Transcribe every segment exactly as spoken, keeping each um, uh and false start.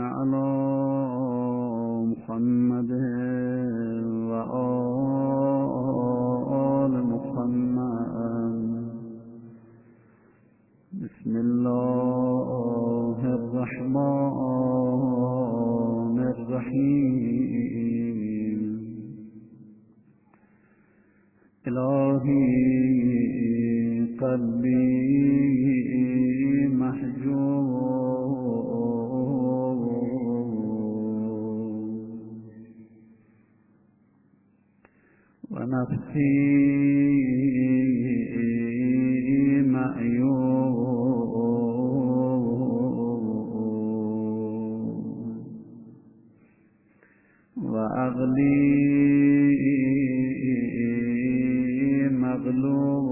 على محمد وآل محمد. بسم الله الرحمن الرحيم. إلهي قلبي محجوب ونفسي معيوب وعقلي مغلوب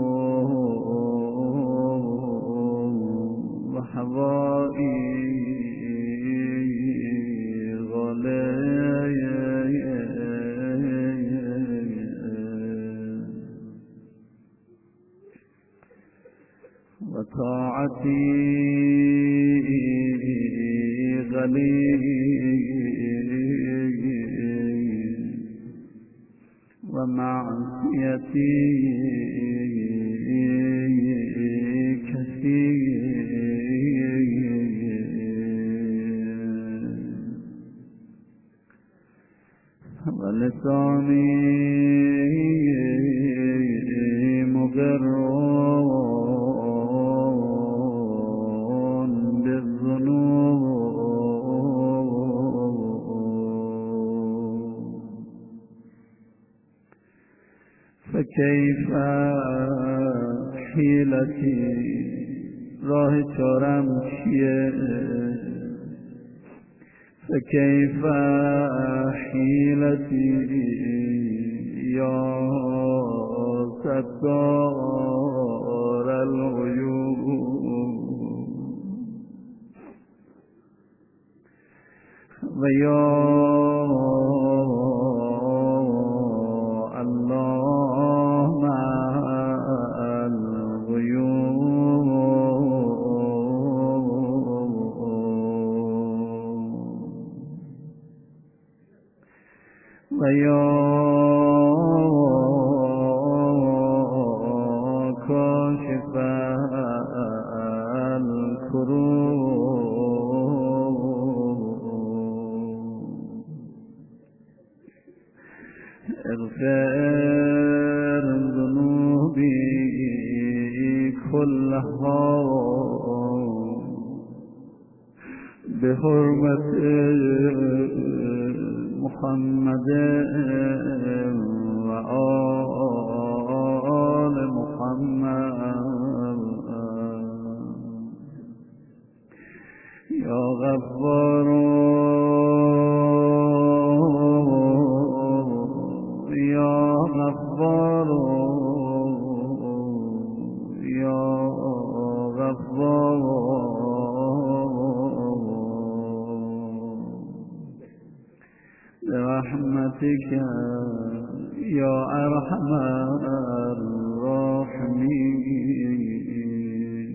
وحوائي وطاعتي غليل ومعصيتي كثير ولساني مقر فكيف حيلتي راه چارم چیه؟ فكيف حيلتي يا ستار العيوب ويا ويا كاشف الكروب اغفر ذنوبي كلها بحرمة محمد وآل محمد. يا غفار يا غفار يا غفار برحمتك يا أرحم الراحمين.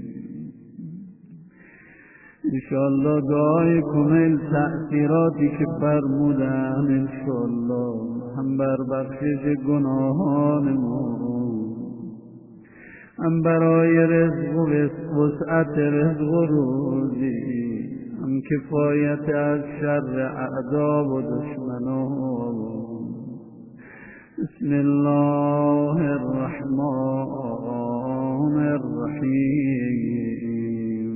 انشاءالله دعای کمیل تأثیراتی که فرمودن انشاءالله هم بر بخشش گناهان ما، هم برای رزق و وسعت رزق و روزی، هم کفایت از شر اعدا و دشمنان. بسم الله الرحمن الرحیم.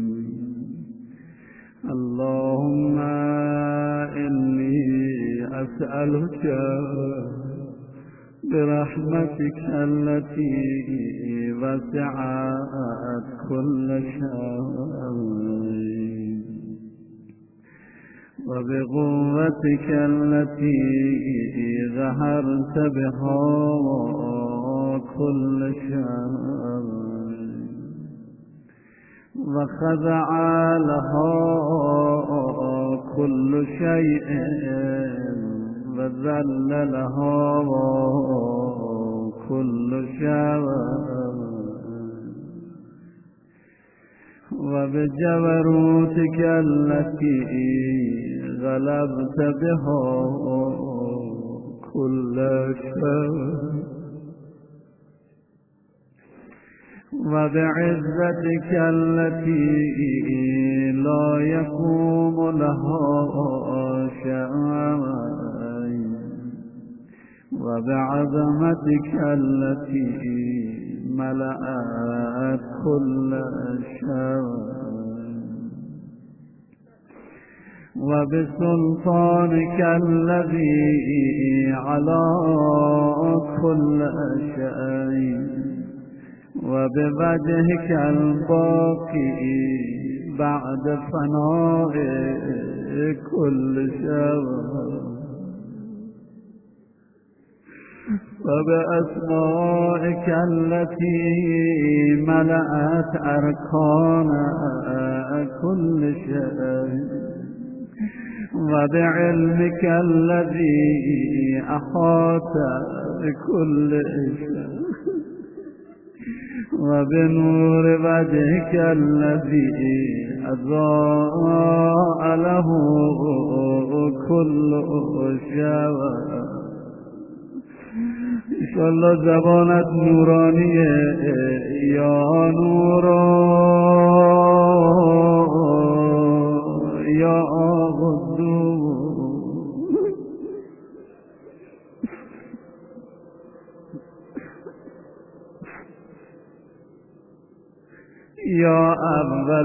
اللهم إني أسألك برحمتك التي وسعت كل شيء وبقوتك التي ظهرت بها كل شيء وخضع لها كل شيء وذل لها كل شيء وبجبروتك التي غلبت بها كل شر وبعزتك التي لا يقوم لها شيء وبعظمتك التي ملأت كل شيء وبسلطانك الذي على كل شيء وبوجهك الباقي بعد فناء كل شيء وبأسمائك التي ملأت أركان كل شيء وبعلمك الذي أحاط بكل شيء وبنور وجهك الذي أضاء له كل شيء. انشاءاللہ زبانت نورانی یا نور یا قدوس یا اول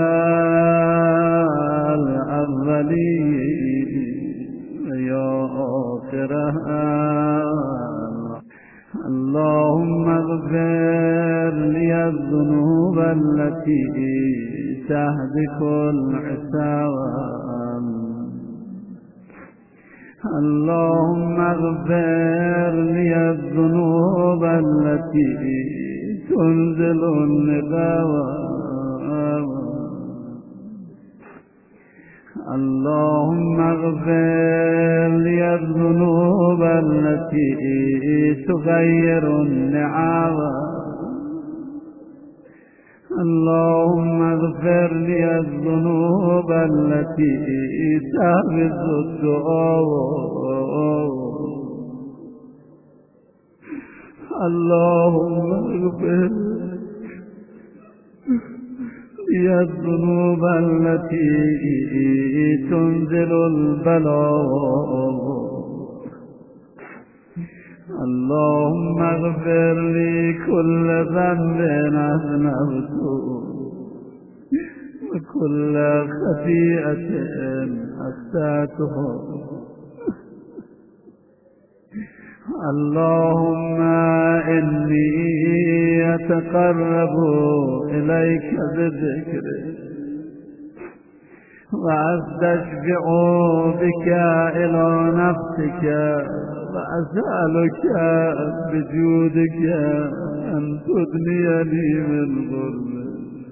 الاولین یا آخرها. اللهم اغفر لي الذنوب التي تهدك العصام. اللهم اغفر لي الذنوب التي تنزل النقاوة. اللهم اغفر لي الذنوب التي تغير النعاوة. اللهم اغفر لي الذنوب التي تهبط الدعاء. اللهم اغفر لي الذنوب التي تنزل البلاء. اللهم اغفر لي كل ذنب أذنبته وكل خطيئة أخطأته. اللهم إني أتقرب إليك بذكرك وأستشفع بك إلى نفسك وأسألك بجودك أن تدنيني من ظلمك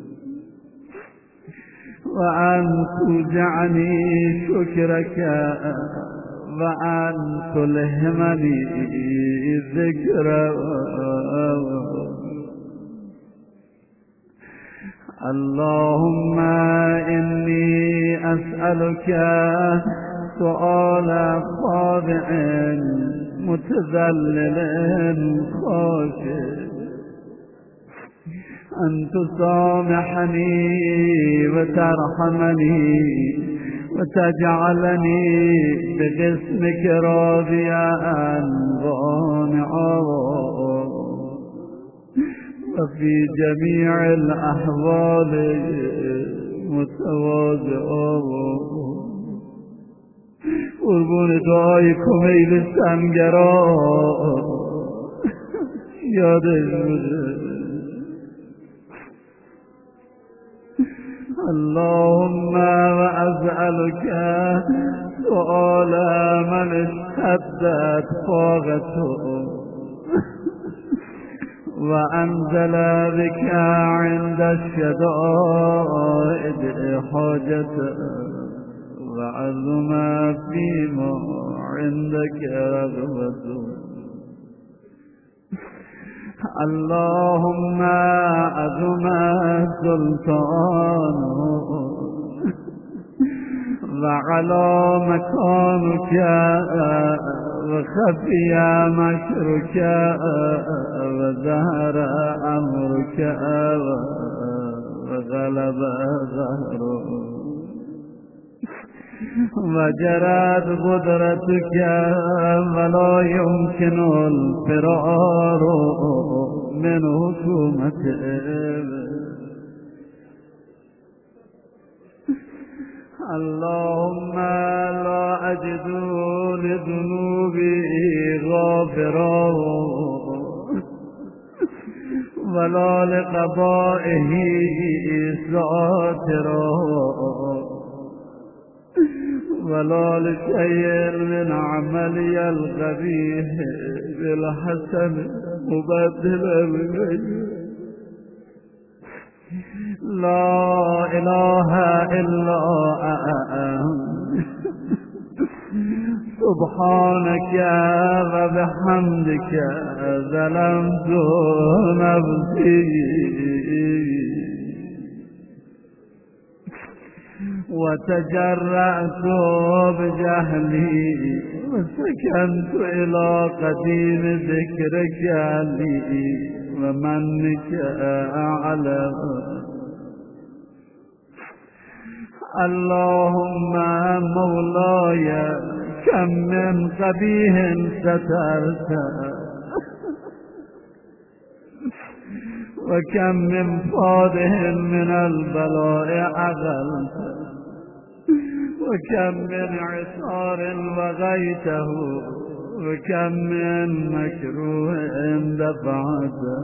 وأن تجعني شكرك وأن تلهمني ذكرك. اللهم إني أسألك سؤال خاضع متذلل خاشع أن تسامحني وترحمني وتجعلني بجسمك راضيا ضامعا وفي جميع الأحوال متواضعا. قربون دعای کمیل سنگرا یادش بده. اللهم وأسألك سؤال من اشتدت طاقته وأنزل بك عند الشدائد حاجته وعظم فيما عندك رغبته. اللهم عظم سلطانه وعلى مكانك وخفي مكرك وظهر أمرك وغلب ظهرك وجرت قدرتك ولا يمكن الفرار من حكومتك. اللهم لا أجد لذنوبي غافرا ولا لقضائه ساترا ولا لشيء من عملي القبيح بالحسن مبدلا بالغير. لا إله إلا أنت سبحانك وبحمدك ظلمت نفسي وتجرأت بجهلي وسكنت إلى قديم ذكرك لي ومنك أعلم. اللهم مولاي كم من قبيح سترت وكم من فاضح من البلاء أغلت وكم من عصار وغيته وكم من مكروه دفعته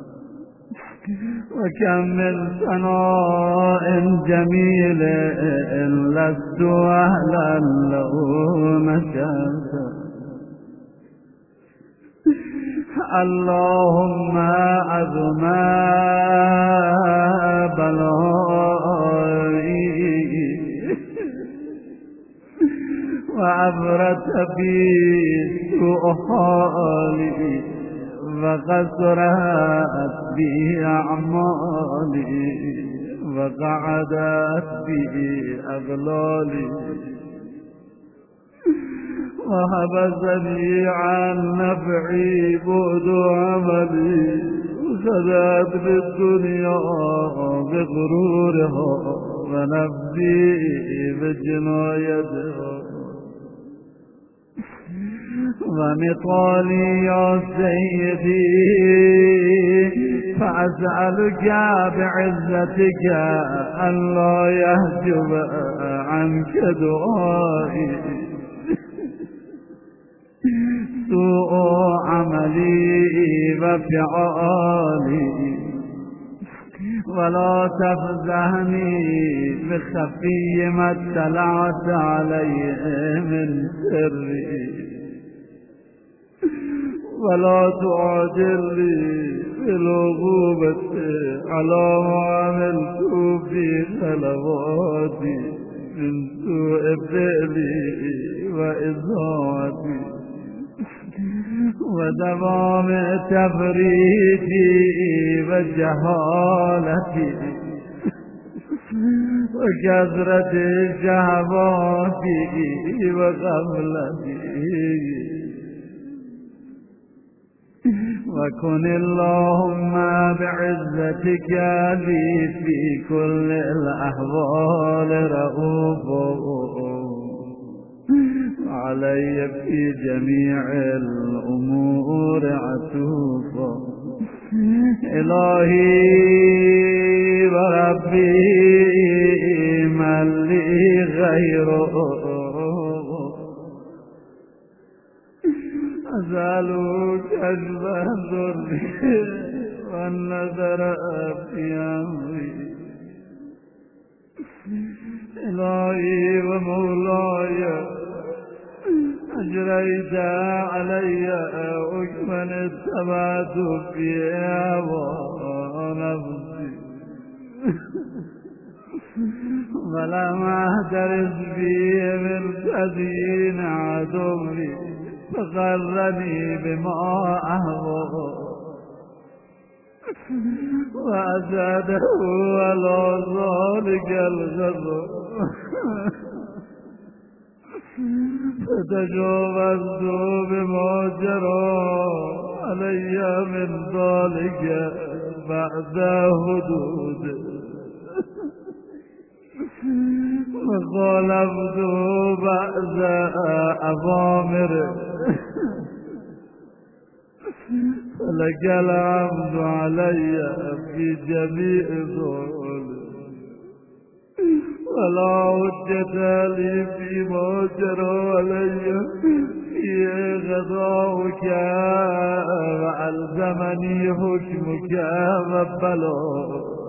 وكم من ثناء جميل لست أهلا له نشرت. اللهم عظم بلائي وعبرت بي سوء حالي وقصرت بي أعمالي وقعدت بي أغلالي وحبسني عن نفعي بعد عملي وخذت بالدنيا بغرورها ونفسي بجنايتها ونطالي يا سيدي فأسألك بعزتك ألا يحجب عنك دعائي سوء عملي وفعالي ولا تفزعني بخفي ما اطلعت عليه من سري ولا تعجلني بالعقوبة على ما عملت في خلواتي من سوء فعلي وإضاعتي ودوام تفريطي وجهالتي وكثرة شهواتي وغفلتي. وكن اللهم بعزتك لي في كل الأحوال رؤوفا علي في جميع الأمور عطوفا. إلهي وربي من لي غيره أسألك كشف ضري والنظر في أمري. إلهي ومولاي أجريت علي حكما اتبعت في هوى نفسي ولم أهترس به من تزيين عدوي فغرني بما أهوى وأزاده على ذلك الغضب فتجاوزت بما جرى علي من ذلك بعد حدود وخالفت بعض أوامره فلك الحمد علي في جميع ذلك ولا حجة لي فيما جرى علي في غضاؤك وألزمني حكمك وبلاء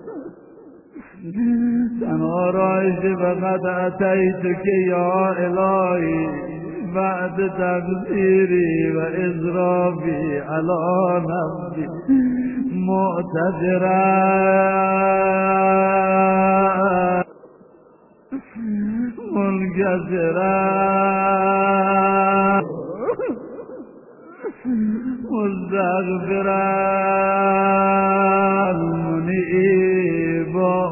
تنها رأيت فقد أتيتك يا إلهي بعد تقديري وإسرافي على نفسي معتذرا منكسرا مستغفرا منيبا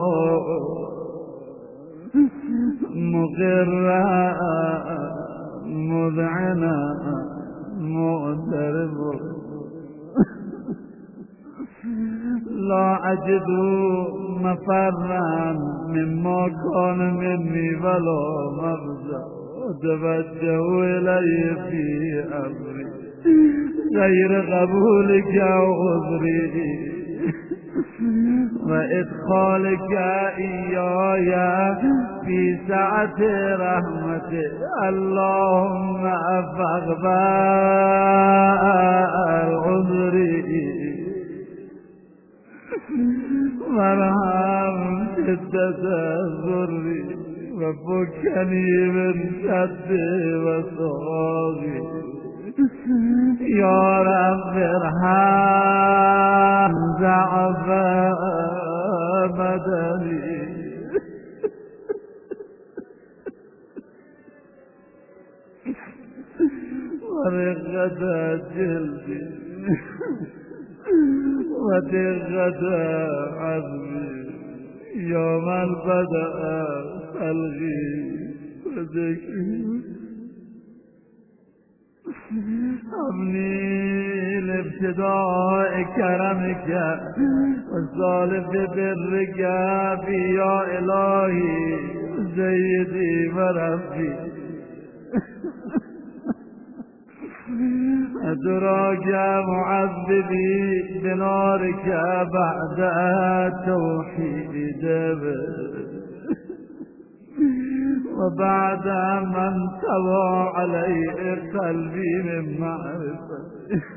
مقرا مذعنا معترف لا أجد مفرا مما كان مني ولا مفزع أتوجه إليه في أمري غير قبولك عذري وإدخالك إياي في سعة رحمتك اللهم فاغفر عذري وارحم شدة ضري وفكني من شد وصاغي يا رب ارحم ضعف بدني ورقة جلدي ودقة عظمي يوم البدء خلقي وذكري أبني لابتداء كرمك والصالح برك يا إلهي سيدي وربي أدراك معذبي بنارك بعد توحيد وبعد من سوى عليه قلبي من معرفة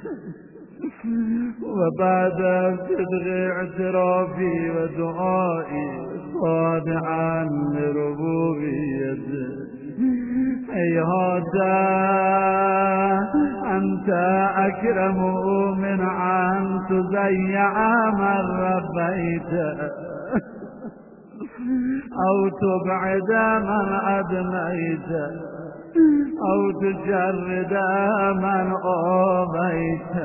وبعد صدق اعترافي ودعائي خاضعا لربوبيته هيهات أنت أكرم من أن تزيع من ربيته أو تبعد من أدنيت أو تجرد من آبيت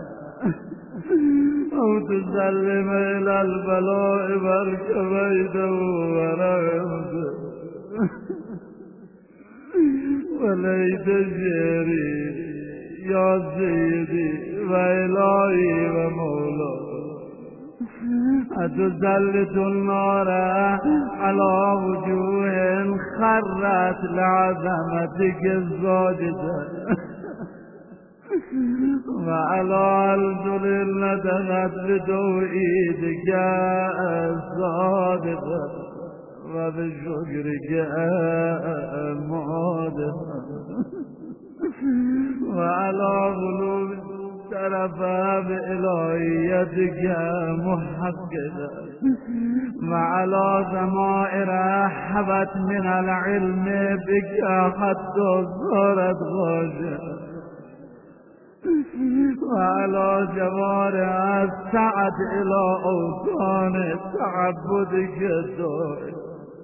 أو تسلم إلى البلاء فاركبيته ورغمت وليت شعري يا سيدي وإلهي ومولاي أتسلط النار على وجوه خرت لعظمتك الزاجدة وعلى الذل نتغت بتوحيدك الصادقة وبشكرك المعادة وعلى قلوب ترفع بإلهيتك محققة وعلى ضمائر حبت من العلم بك حتى صارت خاشعة وعلى جوارها سعت إلى أوطان تعبدك الدائم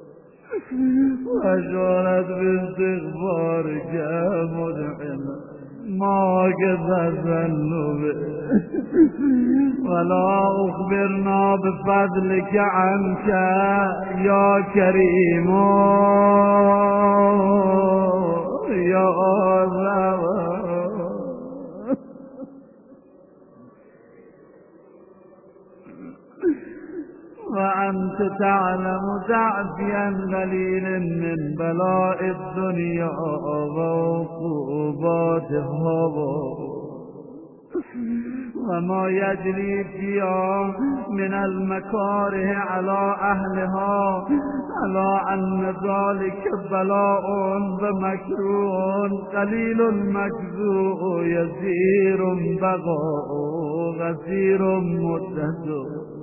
وأشارت باستغفارك مدحمة ما قد الذنوب ولا أخبرنا بفضلك عنك يا كريم يا الله. وأنت تعلم ضعفي دليل من بلاء الدنيا وعقوباتها وما يجري فيها من المكاره على أهلها، على أن ذلك بلاء ومكروه قليل مجزوء يسير بغاء غسير مدته.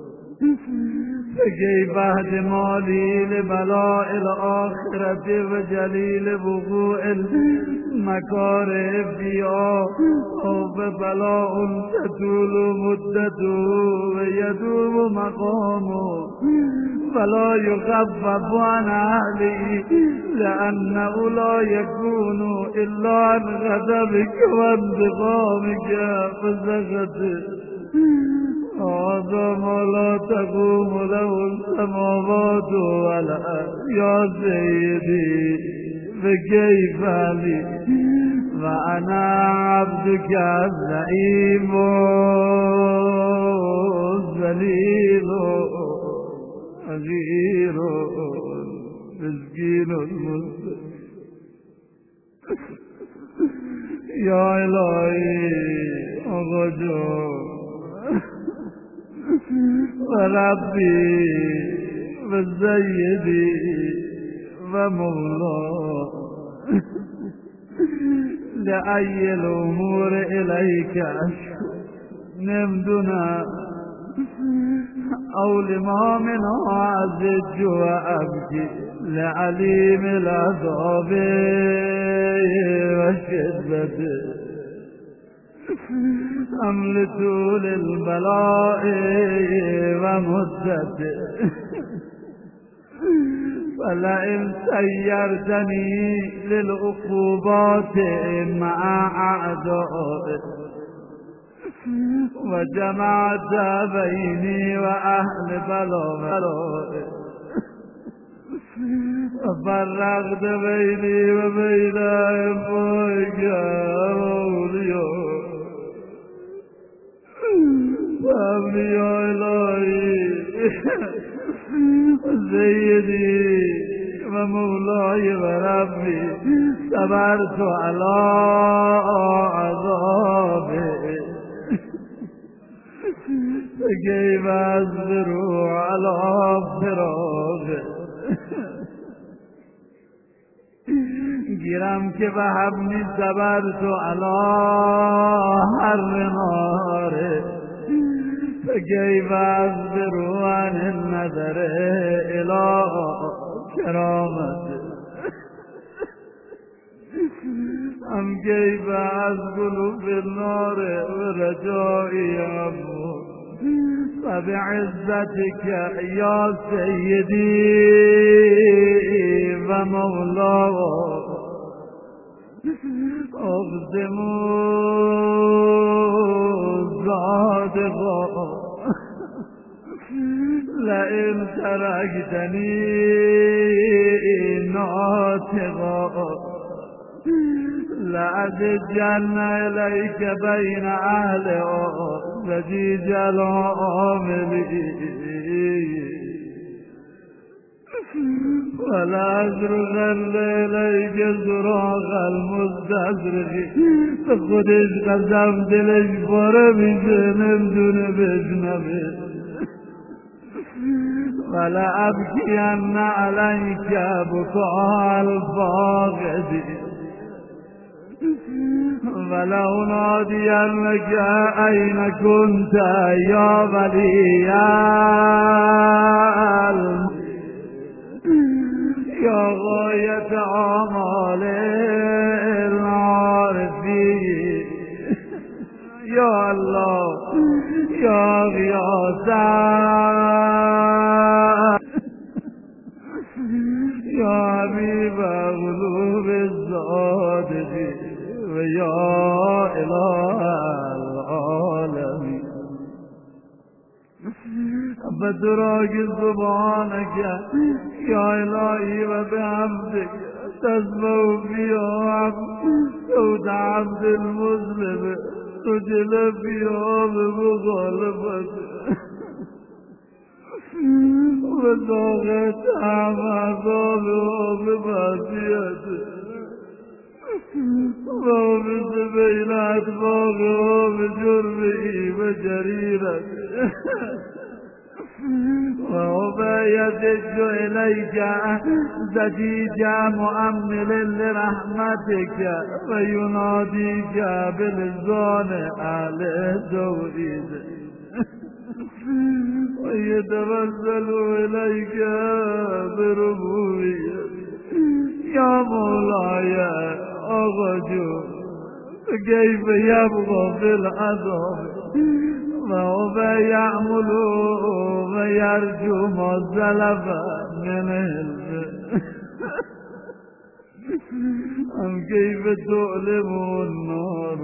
فكيف احتمالي لبلاء الآخرة وجليل وقوع المكاره فيها أو ببلاء تطول مدته ويدوم مقامه فلا يخفف عن أهله، لأنه لا يكون إلا عن غضبك وانتقامك فسخطه. هذا ما لا تقوم له السماوات ولا يا سيدي فكيف لي وأنا عبدك الزعيم الذليل غير مسكين المسلم. يا إلهي أغجر وربي وسيدي ومولاي لأي الأمور إليك أشكو نمدنا أو لما منها أزج وأبكي لعليم العذاب وشدته أم لطول البلاء ومدته. فلئن سيرتني للعقوبات مع أعدائي وجمعت بيني وأهل بلائي وفرقت بيني وبين أبوك أولياء فأبني يا إلهي سيدي ومولاي وربي صبرت على عذابي فكيف أصبر على فراقي. گیرم که به حبنی صبرت علی حر ناره فكيف أصبر عن النظر إلى كرامته. أم كيف أسكن في النار ورجائي أموت فبعزتك يا سيدي ومولاي أقسم صادقا لئن تركتني ناطقا لأزجن إليك بين أهل زجيج العاملين ولا أزرغن إليك زراغ المستزرق فخدش قسم دلش باره بجنب جنب اجنبه ولا أبكين عليك بكاء الفاقدين ولو نادينك أين كنت يا ولي يا غاية آمال العارفين يا الله يا غياثا يا حبيب قلوب الصادقين ويا إله العالمين. و تو را که سبحانک یا الهی و بحمدک تسمع فيها صوت عبد المسلم سجل فيها بمخالفته وذاقت طعم عذابها بمعصيته ووبس بين أطباقها بجرمه وجريرته وهو يدج إليك زجيج مؤمل لرحمتك ويناديك بلسان أهل التوحيد ويتوسل إليك بربوبيتك يا مولاي أغجو كيف يبغى في العذاب وهو يعمل ويرجو ما سلف من علمه أم كيف تؤلم النار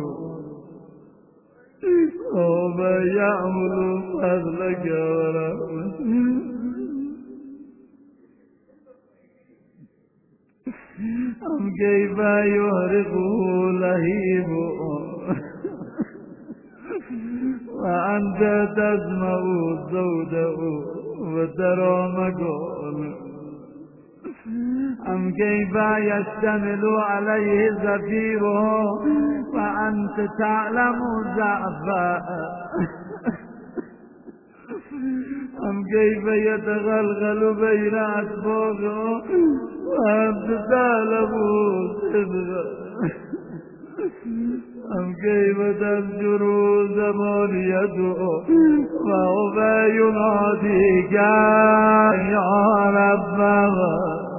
وهو يعمل فضلك ورحمتك أم كيف يهرقه لهيبه وأنت تسمع صوته وترى مقاله أم كيف يشتمل عليه زفيره وأنت تعلم ضعفه أم كيف يتغلغل بين أسبابه وأنت تعلم صدقه أم كيف تفجر زمانيته وهو يناديك يا ربنا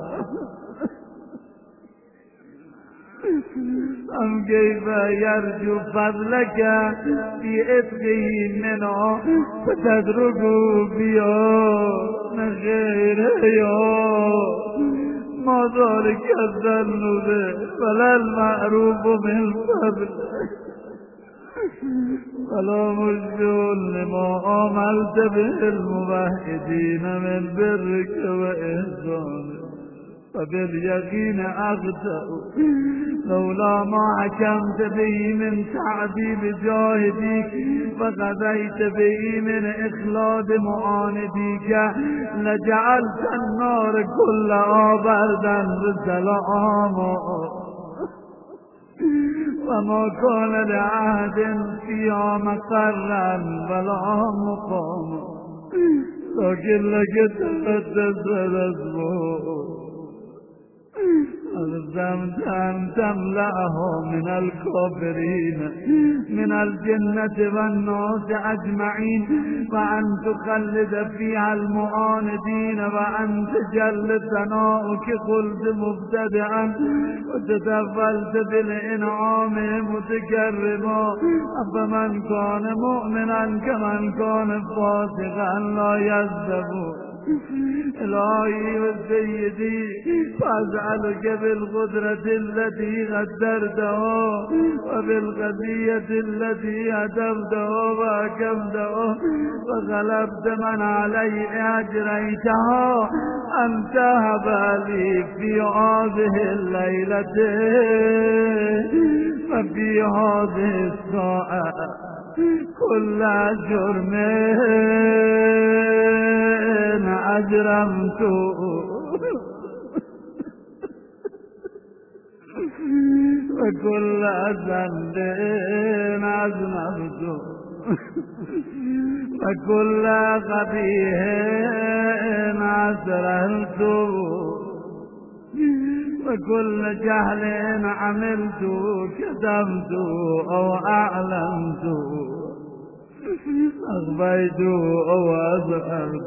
أم كيف يرجو فضلك في إثره منه فتتركه فيه من غيره ما ذلك الظن به ولا المعروف من فضل ولا مشبه لما عملت به الموحدين من برك وإحسانك فباليقين أخطأ لولا ما حكمت به من تعذيب جاهديك فقضيت به من إخلاد معانديك لجعلت النار كلها بردا بسلاما وما كان لعهد فيها مقرا ولا مقاما لكن لك تقدس الأسبوع ألزمت أن تملأه من الكافرين من الجنة والناس أجمعين وأن تخلد فيها المعاندين وأن تجل ثناؤك قلت مبتدعا وتتفلت بالإنعام متكرما أفمن كان مؤمنا كمن كان فاسقا لا يذبون إلهي وسيدي فأسألك بالقدرة التي قدرته وبالقضية التي هدفته وأكمته وغلبت من علي أجريتها أن تهب لي في هذه الليلة وفي هذه الساعة كل جرم أجرمت وكل ذنب أذنبت وكل قبيح أسررت وكل جهل عملت كتمت أو أعلمت أخفيت أو أظهرت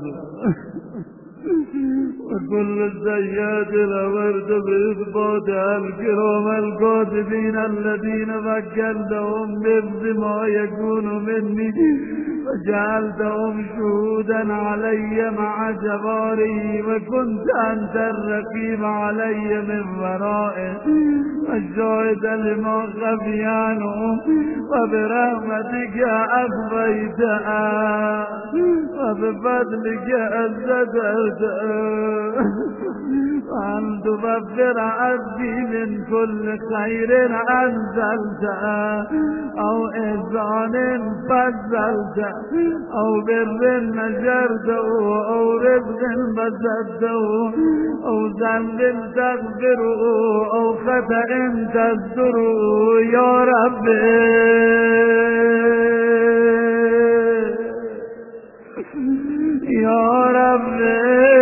وكل السيئات الأمرت بإثباتها الكرام الكاتبين الذين وكلتهم بحفظ ما يكون مني وجعلتهم شهودا علي مع جباري، وكنت أنت الرقيب علي من ورائي، والشاهد لما خفي عنه، وبرحمتك أخفيتها، وبفضلك أزددتها، وأن تغفر عبدي من كل خير أنزلتها، أو إحسان فضلته، أو بر نشرته، أو رزق بسطته، أو ذنب تغفره، أو خطأ تستره يا ربي يا ربي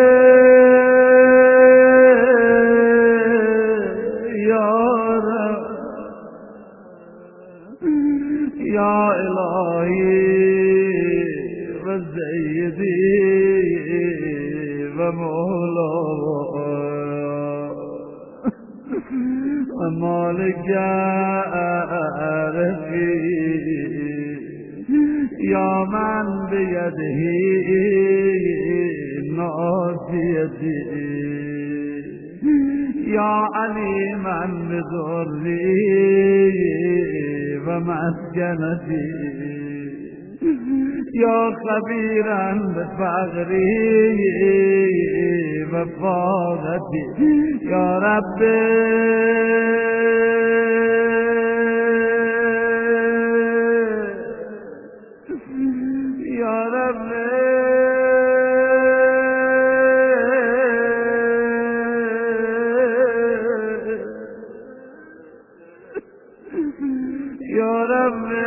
يا رب يا إلهي وسيدي ومولاي ومالك رزقي، يا من بيده ناصيتي، يا عليما بضري ومسكنتي، يا خبيرا بفقري وفاقتي، يا ربي يا ربي يا ربي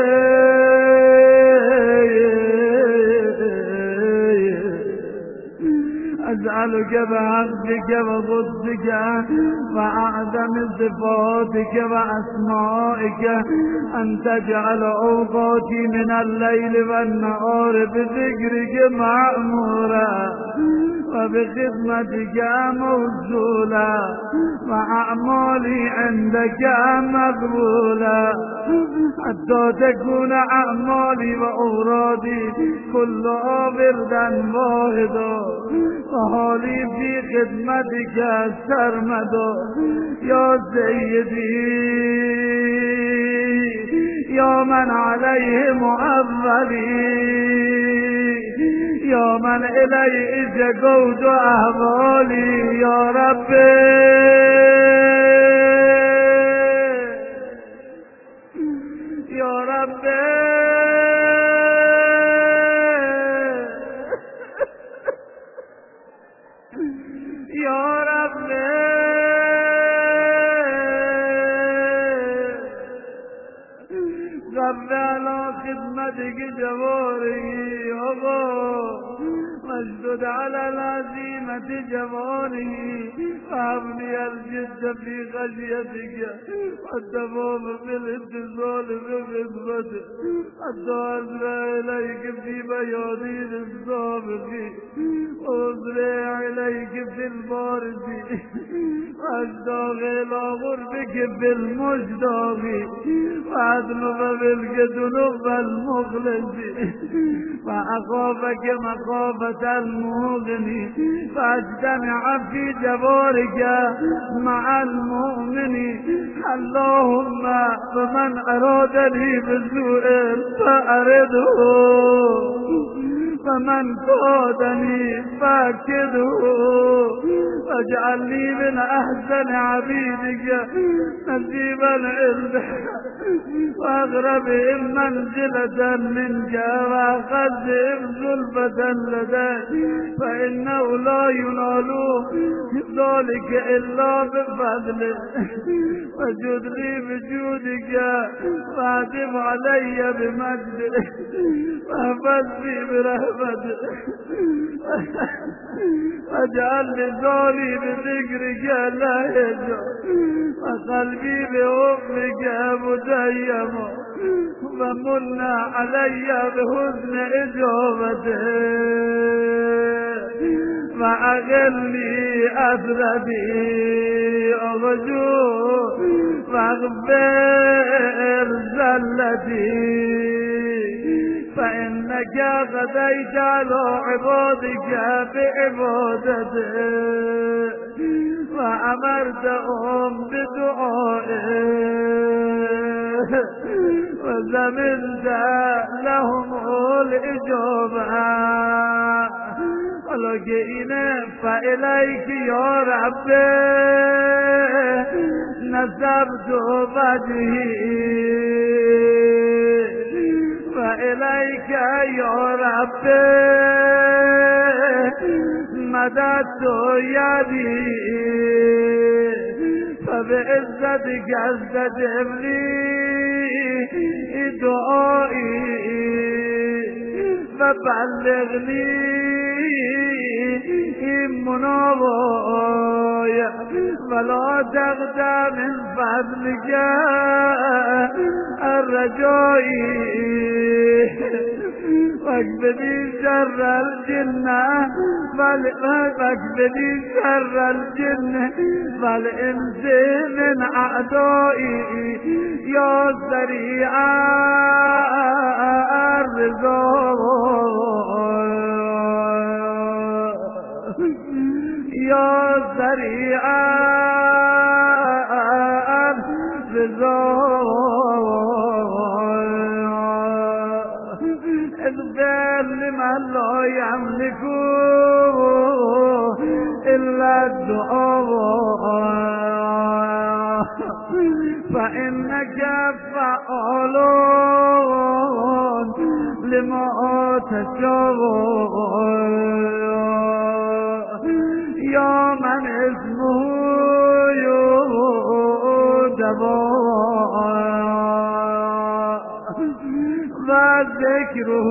أسألك بعبدك وقدسك وأعظم صفاتك وأسمائك أن تجعل أوقاتي من الليل والنهار بذكرك معمورا، وبخدمتك موصولا، وأعمالي عندك مقبولا، حتى تكون أعمالي وأورادي كلها بردا واحدا، وحالي في خدمتك سرمدا يا سيدي، يا من عليه معولي، يا من إليه جقود أحوالي، يا ربي يا ربي يا ربي غفر على خدمتك جواري أبا، مجدد على العزيمة جواري، وابني الجد في خشيتك، والتمام في الاتصال بخدمتك، حتى أسرع إليك في بيادين السابقين، وأسرع إليك في البارزين، وأشتاق إلى غربك في المشتاقين، وأطلب منك ذنوب المخلصين، وأخافك مخافة المغني، فأجتمع في جبارك مع المؤمنين. اللهم فمن أرادني بسوء فأرده، فمن قادني فاكده، واجعلني من أحسن عبيدك نصيبا عندك، وأغربهم منزلة منك، وأخذهم زلفة لديك، فإنه لا ينال ذلك إلا بفضلك، وجد لي بجودك، وأعتب علي بمجدك، واحفظني برحمتك، واجعل لساني بذكرك لا يجوع، وقلبي بحبك متيم، ومن علي بحسن إجابتك، فأغلي أسرتي أرجو، واغفر زلتي، فإنك غديت على عبادك بعبادته وأمرتهم بدعائه وزمنت لهم الإجابة ولكن فإليك يا رب نسبت وجهي فإليك يا رب مددت يدي فبعزتك استجب لي دعائي فبلغني مناواي ولا تغدى من فضلك الرجائي واكبدي شر الجنة واكبدي شر الجنة والإنس من أعدائي يا سريع الرزق يا سريع الرزق اغفر لمن لا يملك إلا الدعاء فإنك فعال لما تشاء يا من اسمه دواء وذكره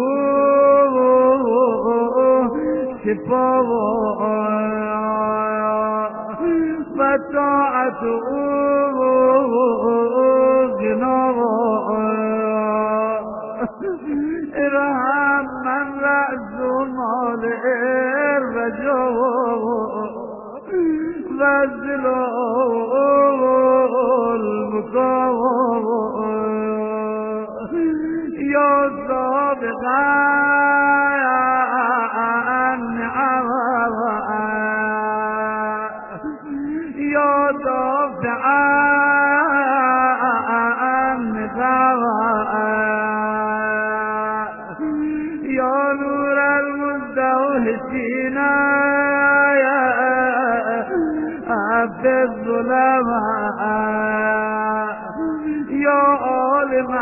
شفاء وطاعته غناء ارحم من رأس مال الرجاء وزلال المكاوى يا سابقا النعم يا دافعا النقم يا نور المستوحشين في الظلماء يا عالم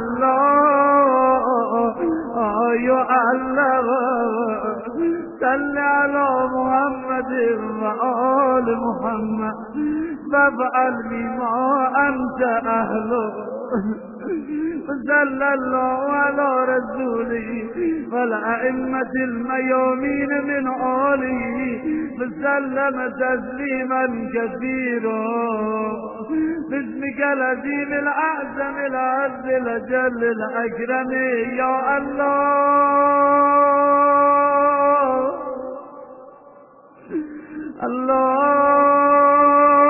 الله يا الله صل على محمد وآل محمد وافعل بما أنت أهله صلى الله على رسوله والأئمة الميامين من آله وسلم تسليما كثيرا باسمك العظيم الأعظم العز الأجل الأكرم يا الله الله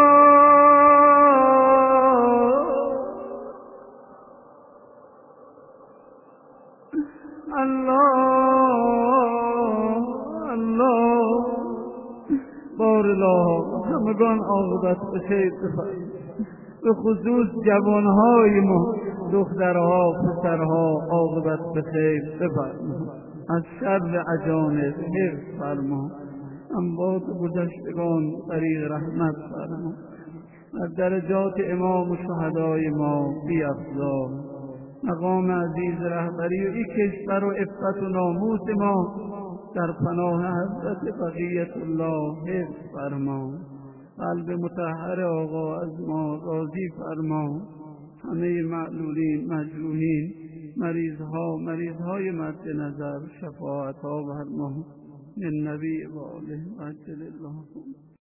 الله الله بار الله همگان عاقبت بخیر بفرمایید به خصوص جوانهای ما دخترها پسرها عاقبت بخیر بفرمایید از شر اجانب حفظ فرما اموات گذشتگان طریق رحمت فرما از درجات امام و شهدای ما بیفزا مقام عزیز رهبری و این کشور و عفت و ناموس ما در پناه حضرت بقیت الله حفظ فرما قلب مطهر آقا از ما راضی فرما همه معلولین مجروحین مریضها مریضهای مد نظر شفاعت ها فرما من نبی و آله عجل الله